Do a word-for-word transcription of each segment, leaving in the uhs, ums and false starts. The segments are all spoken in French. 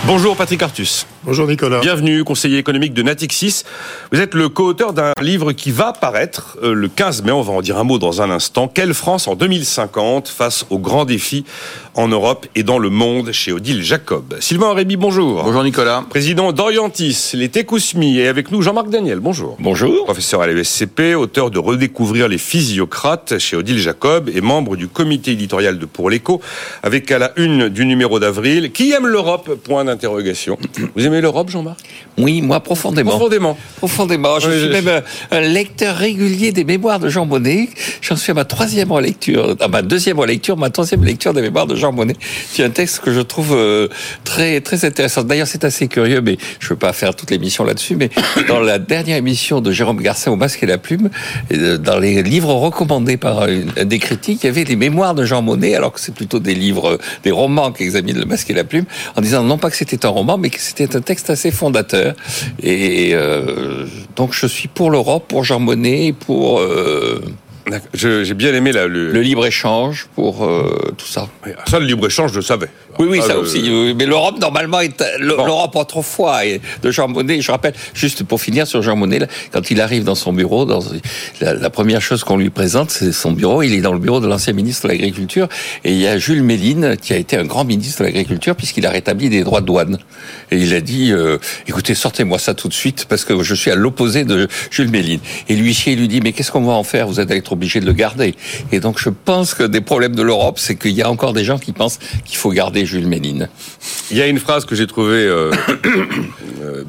Bonjour Patrick Artus. Bonjour Nicolas. Bienvenue, conseiller économique de Natixis. Vous êtes le co-auteur d'un livre qui va paraître euh, le quinze mai, on va en dire un mot dans un instant. Quelle France en deux mille cinquante face aux grands défis en Europe et dans le monde, chez Odile Jacob. Sylvain Rémy, bonjour. Bonjour Nicolas. Président d'Orientis, les Tekousmi, et avec nous Jean-Marc Daniel, bonjour. Bonjour. Professeur à l'E S C P, auteur de Redécouvrir les physiocrates chez Odile Jacob et membre du comité éditorial de Pour l'Écho, avec à la une du numéro d'avril, qui aime l'Europe? Point d'interrogation. Vous aimez l'Europe, Jean-Marc? Oui, moi profondément. Profondément. Profondément. Je oui, suis je... même un lecteur régulier des Mémoires de Jean Monnet. J'en suis à ma troisième relecture, à ma deuxième relecture, ma troisième lecture des Mémoires de Jean Monnet. C'est un texte que je trouve euh, très très intéressant. D'ailleurs, c'est assez curieux, mais je ne veux pas faire toute l'émission là-dessus. Mais dans la dernière émission de Jérôme Garcin au Masque et la Plume, dans les livres recommandés par une, des critiques, il y avait les Mémoires de Jean Monnet, alors que c'est plutôt des livres, des romans qui examinent le Masque et la Plume, en disant non pas que c'était un roman, mais que c'était un texte assez fondateur. Et euh, donc je suis pour l'Europe, pour Jean Monnet, pour euh, je, j'ai bien aimé la, le... le libre-échange, pour euh, tout ça. Ça, le libre-échange, je le savais. Oui, oui, ah, ça le... aussi. Oui, mais l'Europe, normalement, est bon. l'Europe autrefois et de Jean Monnet. Je rappelle, juste pour finir sur Jean Monnet, quand il arrive dans son bureau, dans la, la première chose qu'on lui présente, c'est son bureau. Il est dans le bureau de l'ancien ministre de l'Agriculture, et il y a Jules Méline, qui a été un grand ministre de l'Agriculture, puisqu'il a rétabli des droits de douane. Et il a dit, euh, écoutez, sortez-moi ça tout de suite, parce que je suis à l'opposé de Jules Méline. Et l'huissier lui dit, mais qu'est-ce qu'on va en faire? Vous allez être obligé de le garder. Et donc, je pense que des problèmes de l'Europe, c'est qu'il y a encore des gens qui pensent qu'il faut garder Jules Méline. Il y a une phrase que j'ai trouvée euh, euh,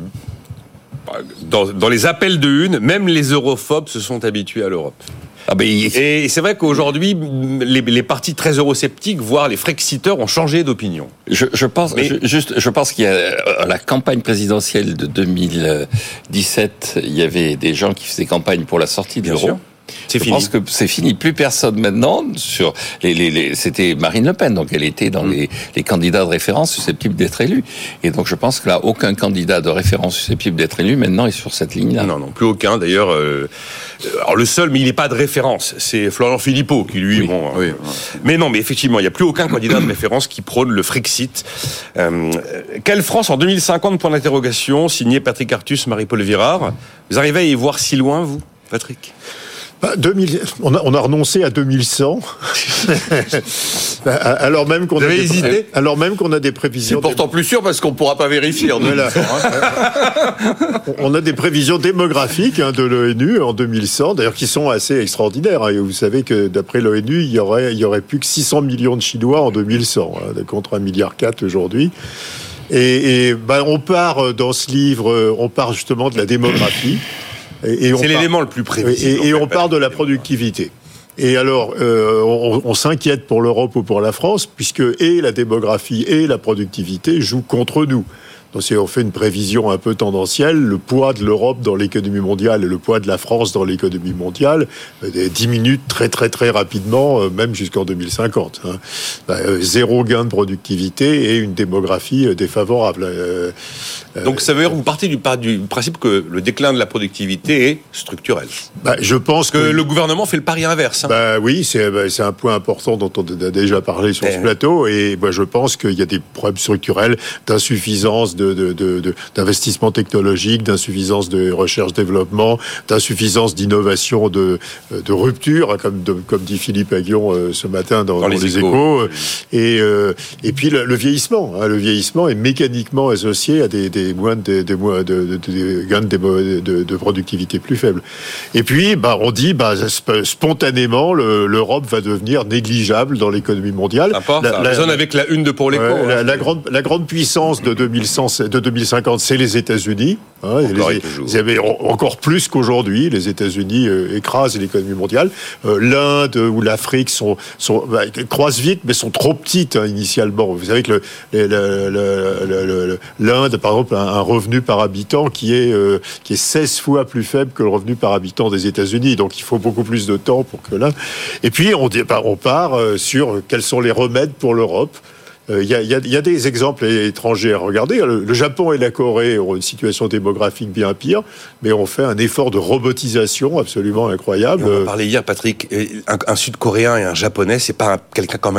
dans, dans les appels de une, même les europhobes se sont habitués à l'Europe. Ah ben, il... Et c'est vrai qu'aujourd'hui, les, les partis très eurosceptiques, voire les frexiteurs, ont changé d'opinion. Je, je pense, Mais... je, juste, je pense qu'il y a la campagne présidentielle de deux mille dix-sept, il y avait des gens qui faisaient campagne pour la sortie de Bien l'euro. sûr. C'est je fini. pense que c'est fini. Plus personne maintenant sur les, les, les c'était Marine Le Pen, donc elle était dans mmh. les, les candidats de référence susceptibles d'être élus. Et donc je pense que là, aucun candidat de référence susceptible d'être élu maintenant est sur cette ligne-là. Non, non, plus aucun. D'ailleurs, euh, alors le seul, mais il n'est pas de référence, c'est Florian Philippot qui lui, oui, bon. Oui. Euh, mais non, mais effectivement, il n'y a plus aucun candidat de référence qui prône le Frexit. Euh, quelle France en deux mille cinquante? Point d'interrogation. Signé Patrick Artus, Marie-Paul Virard. Vous arrivez à y voir si loin, vous, Patrick? Bah, deux mille, on, a, on a renoncé à deux mille cent, alors même qu'on a des, hésité alors même qu'on a des prévisions. C'est pourtant plus sûr parce qu'on ne pourra pas vérifier en deux mille cent. Hein. On a des prévisions démographiques hein, de l'ONU en deux mille cent, d'ailleurs qui sont assez extraordinaires. Hein. Vous savez que d'après l'ONU, il y aurait, il y aurait plus que six cents millions de Chinois en deux mille cent, hein, contre un virgule quatre milliard aujourd'hui. Et, et ben, on part dans ce livre, on part justement de la démographie. Et, et c'est l'élément part, le plus prévisible. Et, et on parle de la productivité. Et alors, euh, on, on s'inquiète pour l'Europe ou pour la France, puisque et la démographie et la productivité jouent contre nous. Donc, si on fait une prévision un peu tendancielle, le poids de l'Europe dans l'économie mondiale et le poids de la France dans l'économie mondiale euh, diminue très très très rapidement, euh, même jusqu'en deux mille cinquante. Hein. Euh, zéro gain de productivité et une démographie euh, défavorable. Euh, Donc ça veut dire que vous partez du, du principe que le déclin de la productivité est structurel. Bah, je pense que, que le gouvernement fait le pari inverse. Hein. Bah oui, c'est, bah, c'est un point important dont on a déjà parlé sur et ce plateau. Et bah, je pense qu'il y a des problèmes structurels d'insuffisance de, de, de, de, d'investissement technologique, d'insuffisance de recherche-développement, d'insuffisance d'innovation, de, de rupture, comme, de, comme dit Philippe Aguillon euh, ce matin dans, dans, dans les, les échos. échos. Et, euh, et puis le, le vieillissement. Hein, le vieillissement est mécaniquement associé à des, des des moins de, de, de, de, de gains de, de, de productivité plus faibles. Et puis, bah, on dit, bah, spontanément, le, l'Europe va devenir négligeable dans l'économie mondiale. Sympa, la, ça la, résonne la, avec la une de Pour l'Écho. Ouais, hein. la, la, grande, la grande puissance de deux mille cent, de deux mille cinquante, c'est les États-Unis. Hein, encore, les, ils avaient encore plus qu'aujourd'hui. Les États-Unis euh, écrasent l'économie mondiale. Euh, L'Inde ou l'Afrique sont, sont, bah, croissent vite, mais sont trop petites hein, initialement. Vous savez que le, le, le, le, le, le, l'Inde, par exemple, a un revenu par habitant qui est, euh, qui est seize fois plus faible que le revenu par habitant des États-Unis. Donc il faut beaucoup plus de temps pour que là. Et puis on, on part euh, sur quels sont les remèdes pour l'Europe. Il euh, y, y, y a des exemples étrangers à regarder. Le, le Japon et la Corée ont une situation démographique bien pire, mais ont fait un effort de robotisation absolument incroyable. On en parlait hier, Patrick. Un, un Sud-Coréen et un Japonais, c'est pas un, quelqu'un comme un autre.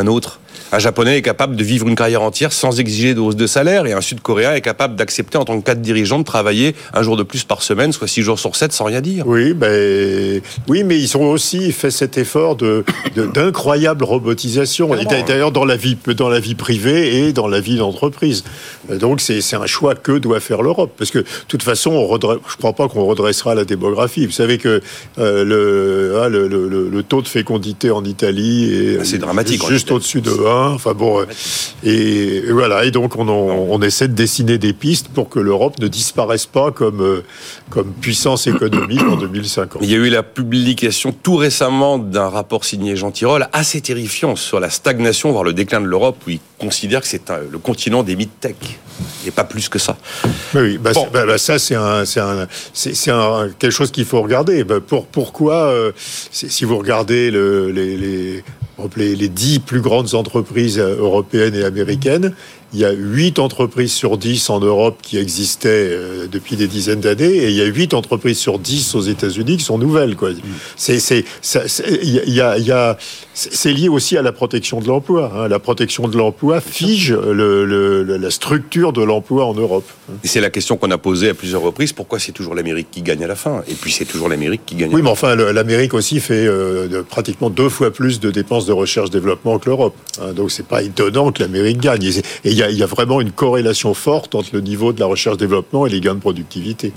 Un Japonais est capable de vivre une carrière entière sans exiger de hausse de salaire, et un Sud-Coréen est capable d'accepter en tant que cadre dirigeant de travailler un jour de plus par semaine, soit six jours sur sept, sans rien dire. Oui, ben, oui, mais ils ont aussi fait cet effort de, de d'incroyable robotisation, et d'ailleurs dans la vie, dans la vie privée et dans la vie d'entreprise. Donc c'est, c'est un choix que doit faire l'Europe, parce que de toute façon, on redresse, je ne crois pas qu'on redressera la démographie. Vous savez que euh, le, ah, le, le, le taux de fécondité en Italie est, c'est dramatique, juste au-dessus de un. Enfin bon, et, et voilà. Et donc on, on, on essaie de dessiner des pistes pour que l'Europe ne disparaisse pas comme comme puissance économique en deux mille cinquante. Il y a eu la publication tout récemment d'un rapport signé Jean Tirole assez terrifiant sur la stagnation, voire le déclin de l'Europe, où il considère que c'est un, le continent des mid-tech et pas plus que ça. Mais oui, bah, bon. bah, bah, ça c'est un, c'est un, c'est, c'est un quelque chose qu'il faut regarder. Bah, pour pourquoi euh, si vous regardez le, les, les Les, les dix plus grandes entreprises européennes et américaines, il y a huit entreprises sur dix en Europe qui existaient euh, depuis des dizaines d'années, et il y a huit entreprises sur dix aux États-Unis qui sont nouvelles, quoi. C'est, c'est, ça, c'est, il y a, il y a, c'est lié aussi à la protection de l'emploi. Hein. La protection de l'emploi fige le, le, la structure de l'emploi en Europe. Et c'est la question qu'on a posée à plusieurs reprises. Pourquoi c'est toujours l'Amérique qui gagne à la fin ? Et puis c'est toujours l'Amérique qui gagne. Oui, mais enfin, le, l'Amérique aussi fait euh, de, pratiquement deux fois plus de dépenses de recherche-développement que l'Europe. Hein. Donc c'est pas étonnant que l'Amérique gagne. Et il y a, il y a vraiment une corrélation forte entre le niveau de la recherche-développement et les gains de productivité.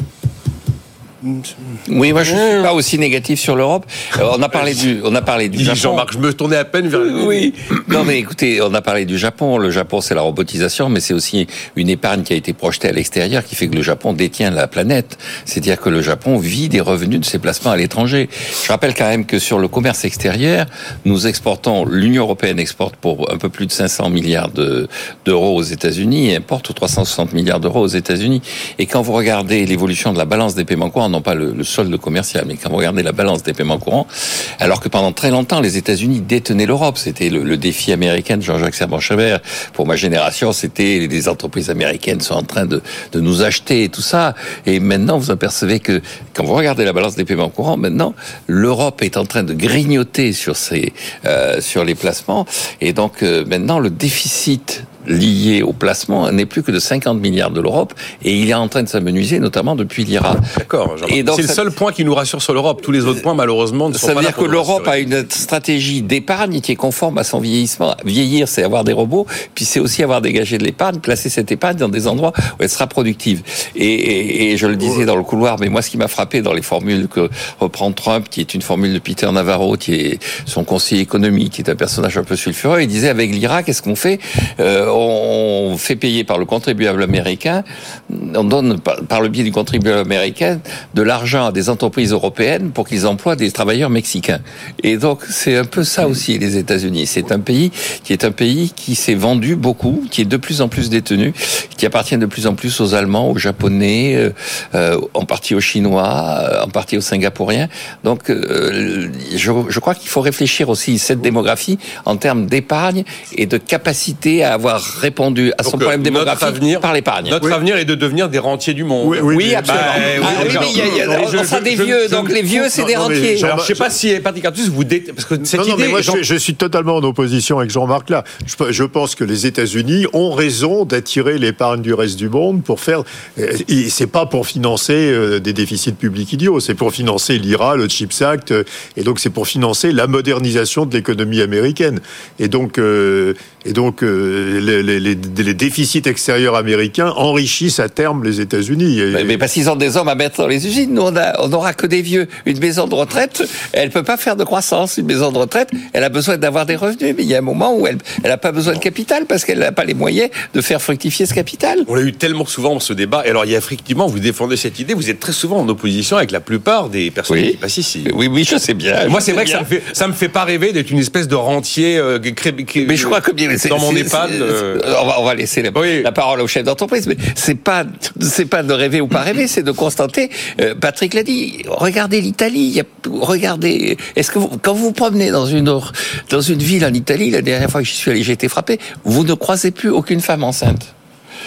Oui, moi je ne suis pas aussi négatif sur l'Europe. Euh, on a parlé du, on a parlé du Dis Japon. Jean-Marc, je me tournais à peine vers le... Oui. Non mais écoutez, on a parlé du Japon. Le Japon, c'est la robotisation, mais c'est aussi une épargne qui a été projetée à l'extérieur, qui fait que le Japon détient la planète. C'est-à-dire que le Japon vit des revenus de ses placements à l'étranger. Je rappelle quand même que sur le commerce extérieur, nous exportons, l'Union européenne exporte pour un peu plus de cinq cents milliards de, d'euros aux États-Unis et importe trois cent soixante milliards d'euros aux États-Unis. Et quand vous regardez l'évolution de la balance des paiements courants, non pas le, le solde commercial, mais quand vous regardez la balance des paiements courants, alors que pendant très longtemps, les États-Unis détenaient l'Europe. C'était le, le défi américain de Jean-Jacques Servan-Schreiber. Pour ma génération, c'était les entreprises américaines sont en train de, de nous acheter et tout ça. Et maintenant, vous apercevez que quand vous regardez la balance des paiements courants, maintenant, l'Europe est en train de grignoter sur ses, euh, sur les placements. Et donc, euh, maintenant, le déficit lié au placement n'est plus que de cinquante milliards de l'Europe, et il est en train de s'amenuiser, notamment depuis l'I R A. D'accord. Et donc, c'est ça... le seul point qui nous rassure sur l'Europe. Tous les autres points, malheureusement, ne sont ça pas veut là dire que l'Europe rassurer. a une stratégie d'épargne qui est conforme à son vieillissement. Vieillir, c'est avoir des robots, puis c'est aussi avoir dégagé de l'épargne, placer cette épargne dans des endroits où elle sera productive. Et, et, et je le disais dans le couloir, mais moi, ce qui m'a frappé dans les formules que reprend Trump, qui est une formule de Peter Navarro, qui est son conseiller économique, qui est un personnage un peu sulfureux, il disait, avec l'I R A, qu'est-ce qu'on fait ? euh, on On fait payer par le contribuable américain, on donne par le biais du contribuable américain de l'argent à des entreprises européennes pour qu'ils emploient des travailleurs mexicains. Et donc c'est un peu ça aussi les États-Unis. C'est un pays qui est un pays qui s'est vendu beaucoup, qui est de plus en plus détenu, qui appartient de plus en plus aux Allemands, aux Japonais, euh, en partie aux Chinois, en partie aux Singapouriens. Donc euh, je, je crois qu'il faut réfléchir aussi cette démographie en termes d'épargne et de capacité à avoir répondu à son Donc, problème démographique avenir, par l'épargne. Notre oui. avenir est de devenir des rentiers du monde. Oui, oui, oui absolument. Bah, ah, oui, oui, mais il y a, il y a, je, on sera des je, vieux, je, donc je, les vieux, c'est non, des non, rentiers. Alors, je ne sais pas si Patrick Artus, vous dé... parce que cette non, non, idée. mais moi, Jean... je, je suis totalement en opposition avec Jean-Marc là. Je, je pense que les États-Unis ont raison d'attirer l'épargne du reste du monde pour faire. Et c'est pas pour financer des déficits publics idiots, c'est pour financer l'I R A, le CHIPS Act, et donc c'est pour financer la modernisation de l'économie américaine. Et donc, euh, et donc euh, les, les, les, les déficits extérieurs américains enrichissent à terme les États-Unis. Mais, mais parce qu'ils ont des hommes à mettre dans les usines. Nous, on a, on n'aura que des vieux. Une maison de retraite, elle peut pas faire de croissance. Une maison de retraite, elle a besoin d'avoir des revenus. Mais il y a un moment où elle, elle a pas besoin de capital parce qu'elle n'a pas les moyens de faire fructifier ce capital. On l'a eu tellement souvent ce débat. Et alors, il y a effectivement, vous défendez cette idée. Vous êtes très souvent en opposition avec la plupart des personnes oui. qui passent ici. Oui, oui, je sais bien. Moi, c'est vrai bien. que ça me fait, ça me fait pas rêver d'être une espèce de rentier euh, cré, cré, mais je crois que bien, dans mon EHPAD. Euh... On va, on va laisser la, oui. la parole au chef d'entreprise. Mais c'est pas, c'est pas de rêver ou pas rêver, c'est de constater. Euh, Patrick l'a dit. Regardez l'Italie. Il y a, regardez. Est-ce que vous, quand vous vous promenez dans une dans une ville en Italie, la dernière fois que j'y suis allé, j'ai été frappé. Vous ne croisez plus aucune femme enceinte.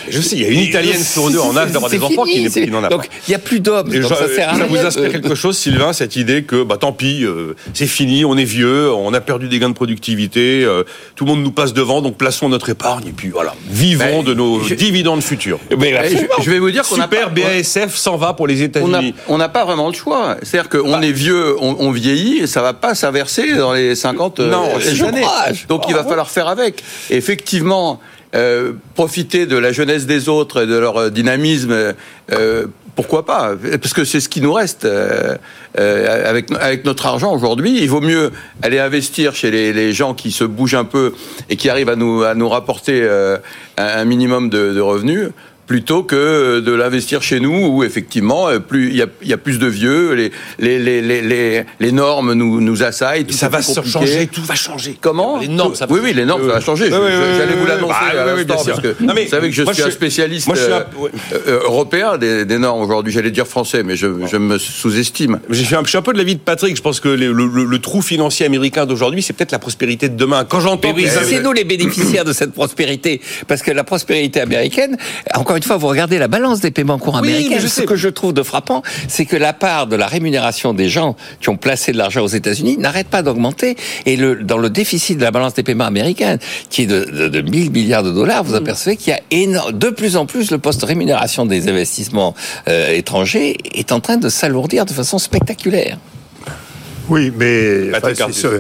Je sais, il y a une Italienne sur deux en âge d'avoir des enfants qui, qui n'en a donc, pas. il n'y a plus d'hommes. Et donc genre, ça sert à ça rien. vous inspire quelque chose, Sylvain, cette idée que, bah, tant pis, euh, c'est fini, on est vieux, on a perdu des gains de productivité, euh, tout le monde nous passe devant, donc plaçons notre épargne, et puis voilà, vivons ben, de nos je... dividendes futurs. Mais je, je vais vous dire qu'on Super, a pas... B A S F s'en va pour les États-Unis. On n'a pas vraiment le choix. C'est-à-dire qu'on bah. est vieux, on, on vieillit, et ça va pas s'inverser dans les cinquante non, euh, années. Courage. Donc oh, il va ouais. falloir faire avec. Et effectivement, euh, profiter de la jeunesse des autres et de leur euh, dynamisme, euh, pourquoi pas ? Parce que c'est ce qui nous reste. Euh, euh, avec, avec notre argent aujourd'hui, il vaut mieux aller investir chez les, les gens qui se bougent un peu et qui arrivent à nous, à nous rapporter euh, un minimum de, de revenus, plutôt que de l'investir chez nous où effectivement plus il y a, il y a plus de vieux, les les les les les normes nous nous assaillent, tout ça va se changer, tout va changer. Comment ? Les normes, ça va oui oui, les normes ça va changer. Oui, oui, J'allais vous l'annoncer bah, à oui, l'instant oui, parce que non, mais, vous savez que je suis un spécialiste moi, je suis un... Oui. euh, européen des, des normes aujourd'hui. J'allais dire français, mais je, bon. je me sous-estime. Je suis, un, je suis un peu de l'avis de Patrick. Je pense que les, le, le, le trou financier américain d'aujourd'hui, c'est peut-être la prospérité de demain. Quand j'entends, oui, c'est avez... nous les bénéficiaires de cette prospérité, parce que la prospérité américaine, encore une fois, vous regardez la balance des paiements courants oui, américains. Ce que je trouve de frappant, c'est que la part de la rémunération des gens qui ont placé de l'argent aux États-Unis n'arrête pas d'augmenter. Et le, dans le déficit de la balance des paiements américaine, qui est de, de, de mille milliards de dollars, vous apercevez qu'il y a énorme, de plus en plus le poste de rémunération des investissements euh, étrangers est en train de s'alourdir de façon spectaculaire. Oui, mais enfin, c'est,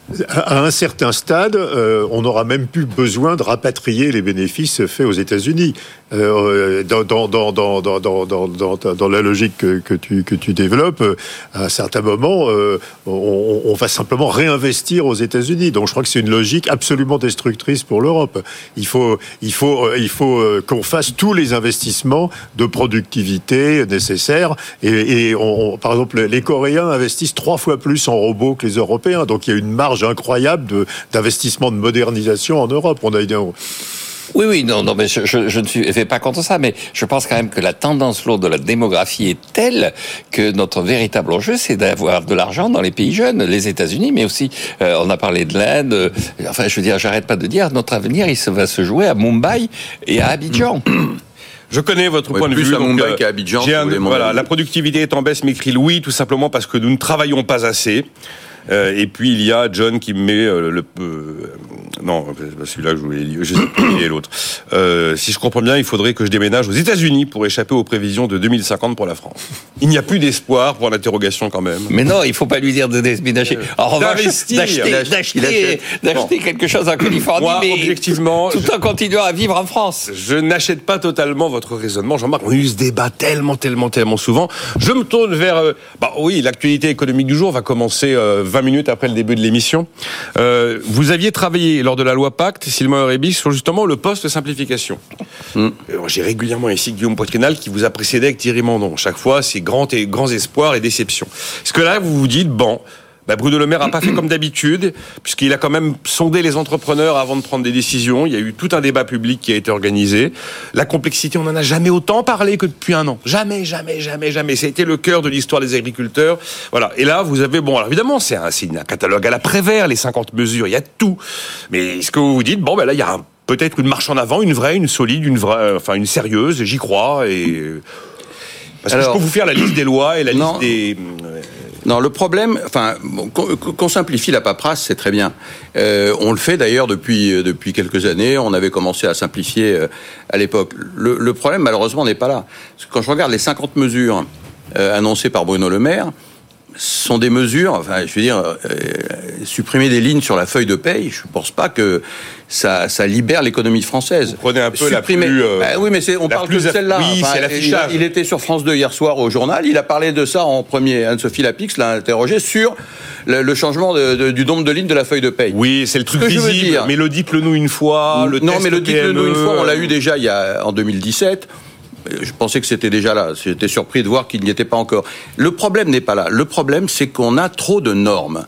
à un certain stade, euh, on n'aura même plus besoin de rapatrier les bénéfices faits aux États-Unis. Euh, dans, dans, dans, dans, dans, dans, dans, dans la logique que, que, tu, que tu développes, à un certain moment, euh, on, on va simplement réinvestir aux États-Unis. Donc je crois que c'est une logique absolument destructrice pour l'Europe. Il faut, il faut, il faut qu'on fasse tous les investissements de productivité nécessaires. Et, et on, on, par exemple, les Coréens investissent trois fois plus en robots que les Européens. Donc il y a une marge incroyable de, d'investissement de modernisation en Europe. On a idée. Oui, oui, non, non, mais je, je, je ne suis, fais pas contre ça, mais je pense quand même que la tendance lourde de la démographie est telle que notre véritable enjeu, c'est d'avoir de l'argent dans les pays jeunes, les États-Unis, mais aussi, euh, on a parlé de l'Inde. Euh, enfin, je veux dire, j'arrête pas de dire, notre avenir, il se va se jouer à Mumbai et à Abidjan. Je connais votre ouais, point de plus vue. à Mumbai qu'à Abidjan. Un, voilà, la productivité est en baisse, m'écrit Louis, tout simplement parce que nous ne travaillons pas assez. Euh, et puis il y a John qui me met euh, le euh, non celui-là je voulais je sais plus l'autre. Euh, si je comprends bien, il faudrait que je déménage aux États-Unis pour échapper aux prévisions de deux mille cinquante pour la France. Il n'y a plus d'espoir pour l'interrogation quand même. Mais non, il faut pas lui dire de déménager. En revanche, d'acheter, d'acheter, d'acheter quelque chose en Californie, moi, mais objectivement, tout en continuant à vivre en France. Je n'achète pas totalement votre raisonnement, Jean-Marc. On a eu ce débat tellement, tellement, tellement souvent. Je me tourne vers, euh, bah oui, l'actualité économique du jour va commencer euh, vingt minutes après le début de l'émission. Euh, vous aviez travaillé lors de la loi Pacte, Sylvain Aurébi, sur justement le poste de simplification. Mm. J'ai régulièrement ici Guillaume Poitrénal qui vous a précédé avec Thierry Mandon. Chaque fois, c'est grand et, grands espoirs et déceptions. Est-ce que là, vous vous dites, bon, bah Bruno Le Maire n'a pas fait comme d'habitude, puisqu'il a quand même sondé les entrepreneurs avant de prendre des décisions. Il y a eu tout un débat public qui a été organisé. La complexité, on n'en a jamais autant parlé que depuis un an. Jamais, jamais, jamais, jamais. Ça a été le cœur de l'histoire des agriculteurs. Voilà. Et là, vous avez, bon, alors évidemment, c'est un, c'est un catalogue à la Prévert, les cinquante mesures, il y a tout. Mais est-ce que vous vous dites, bon, ben là, il y a un, peut-être une marche en avant, une vraie, une solide, une vraie, enfin, une sérieuse, j'y crois, et... Parce que alors, je peux vous faire la liste des lois et la non. liste des... Non, le problème, enfin, qu'on, qu'on simplifie la paperasse, c'est très bien. Euh, on le fait d'ailleurs depuis depuis quelques années. On avait commencé à simplifier euh, à l'époque. Le, le problème, malheureusement, n'est pas là. Parce que quand je regarde les cinquante mesures euh, annoncées par Bruno Le Maire, ce sont des mesures, enfin, je veux dire, euh, supprimer des lignes sur la feuille de paye, je ne pense pas que ça, ça libère l'économie française. Vous prenez un peu supprimer, la plus... Euh, bah, oui, mais c'est, on parle plus de celle-là. Oui, enfin, c'est l'affichage. Il, il était sur France deux hier soir au journal, il a parlé de ça en premier. Anne-Sophie Lapix l'a interrogé sur le, le changement de, de, du nombre de lignes de la feuille de paye. Oui, c'est le truc visible, mais le dites-le-nous une fois, le non, test mais le dites-le nous une fois, on l'a eu euh... déjà il y a, en deux mille dix-sept. Je pensais que c'était déjà là. J'étais surpris de voir qu'il n'y était pas encore. Le problème n'est pas là. Le problème, c'est qu'on a trop de normes. Là.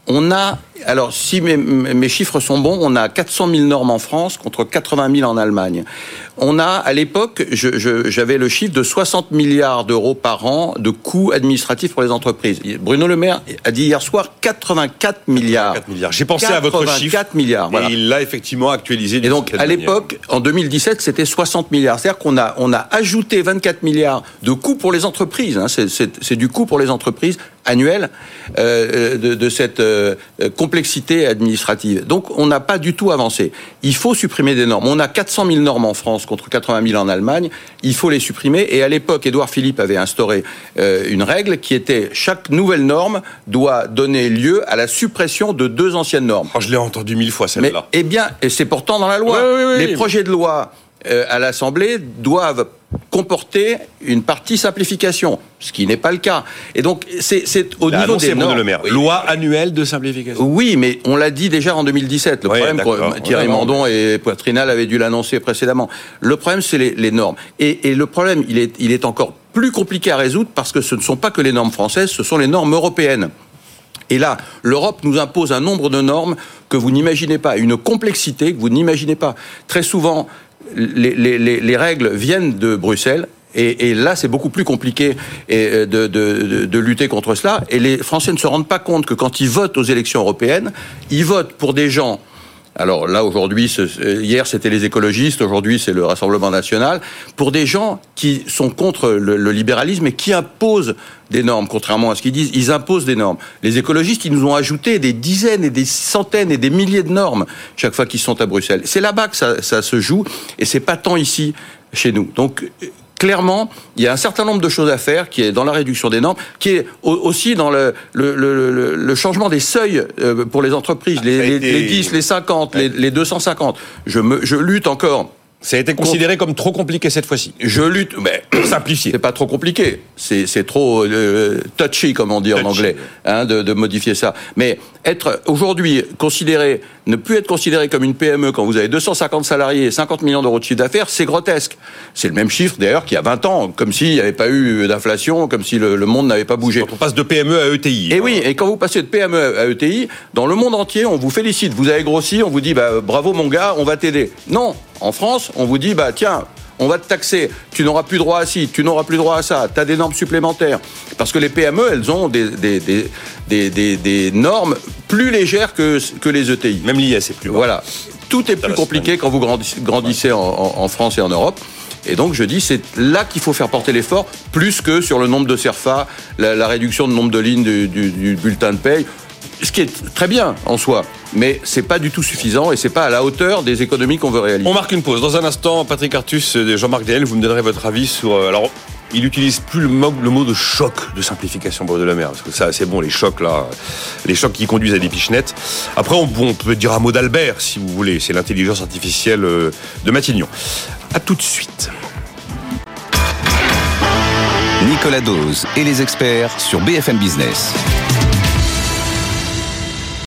On a, alors si mes, mes chiffres sont bons, on a quatre cent mille normes en France contre quatre-vingt mille en Allemagne. On a, à l'époque, je, je, j'avais le chiffre de soixante milliards d'euros par an de coûts administratifs pour les entreprises. Bruno Le Maire a dit hier soir quatre-vingt-quatre milliards. quatre milliards. J'ai pensé à votre chiffre. quatre milliards. Voilà. Et il l'a effectivement actualisé. Et donc, à l'époque, en deux mille dix-sept, c'était soixante milliards. C'est-à-dire qu'on a, on a ajouté vingt-quatre milliards de coûts pour les entreprises. Hein. C'est, c'est, c'est du coût pour les entreprises annuel euh, de, de cette euh, complexité administrative. Donc, on n'a pas du tout avancé. Il faut supprimer des normes. On a quatre cent mille normes en France contre quatre-vingt mille en Allemagne. Il faut les supprimer. Et à l'époque, Édouard Philippe avait instauré euh, une règle qui était chaque nouvelle norme doit donner lieu à la suppression de deux anciennes normes. Oh, je l'ai entendu mille fois celle-là. Mais, eh bien, et c'est pourtant dans la loi. Oui, oui, oui. Les projets de loi euh, à l'Assemblée doivent comporter une partie simplification, ce qui n'est pas le cas. Et donc, c'est, c'est au là, niveau des normes. Le Maire. Oui. Loi annuelle de simplification. Oui, mais on l'a dit déjà en deux mille dix-sept. Le oui, problème, que Thierry ouais, Mandon et Poitrinal avaient dû l'annoncer précédemment. Le problème, c'est les, les normes. Et, et le problème, il est, il est encore plus compliqué à résoudre parce que ce ne sont pas que les normes françaises, ce sont les normes européennes. Et là, l'Europe nous impose un nombre de normes que vous n'imaginez pas, une complexité que vous n'imaginez pas. Très souvent, les, les, les, les règles viennent de Bruxelles. Et, et là, c'est beaucoup plus compliqué de, de, de, de lutter contre cela. Et les Français ne se rendent pas compte que quand ils votent aux élections européennes, ils votent pour des gens... Alors là, aujourd'hui, hier, c'était les écologistes, aujourd'hui, c'est le Rassemblement national, pour des gens qui sont contre le, le libéralisme et qui imposent des normes, contrairement à ce qu'ils disent, ils imposent des normes. Les écologistes, ils nous ont ajouté des dizaines et des centaines et des milliers de normes chaque fois qu'ils sont à Bruxelles. C'est là-bas que ça, ça se joue, et c'est pas tant ici, chez nous. Donc... Clairement, il y a un certain nombre de choses à faire, qui est dans la réduction des normes, qui est aussi dans le, le, le, le changement des seuils pour les entreprises, les, les, les dix, les cinquante, les, les deux cent cinquante. Je, me, je lutte encore. Ça a été considéré comme trop compliqué cette fois-ci. Je lutte, mais pour simplifier. C'est pas trop compliqué. C'est, c'est trop euh, touchy, comme on dit touchy. En anglais, hein, de, de modifier ça. Mais être aujourd'hui considéré, ne plus être considéré comme une P M E quand vous avez deux cent cinquante salariés et cinquante millions d'euros de chiffre d'affaires, c'est grotesque. C'est le même chiffre d'ailleurs qu'il y a vingt ans, comme s'il n'y avait pas eu d'inflation, comme si le, le monde n'avait pas bougé. Quand on passe de P M E à E T I. Et oui, et quand vous passez de P M E à E T I, dans le monde entier, on vous félicite. Vous avez grossi, on vous dit bah, bravo mon gars, on va t'aider. Non. En France, on vous dit, bah tiens, on va te taxer, tu n'auras plus droit à ci, tu n'auras plus droit à ça, tu as des normes supplémentaires. Parce que les P M E, elles ont des, des, des, des, des, des normes plus légères que, que les E T I. Même l'I S est plus bas. Voilà. Tout est plus compliqué quand vous grandissez, grandissez en, en, en France et en Europe. Et donc, je dis, c'est là qu'il faut faire porter l'effort, plus que sur le nombre de CERFA, la, la réduction du nombre de lignes du, du, du bulletin de paye. Ce qui est très bien en soi, mais c'est pas du tout suffisant et c'est pas à la hauteur des économies qu'on veut réaliser. On marque une pause. Dans un instant, Patrick Artus et Jean-Marc Daniel, vous me donnerez votre avis sur... Alors, il n'utilise plus le mot, le mot de choc de simplification pour de la mer, parce que ça, c'est bon, les chocs là, les chocs qui conduisent à des pichenettes. Après, on, on peut dire un mot d'Albert, si vous voulez. C'est l'intelligence artificielle de Matignon. À tout de suite. Nicolas Dose et les experts sur B F M Business.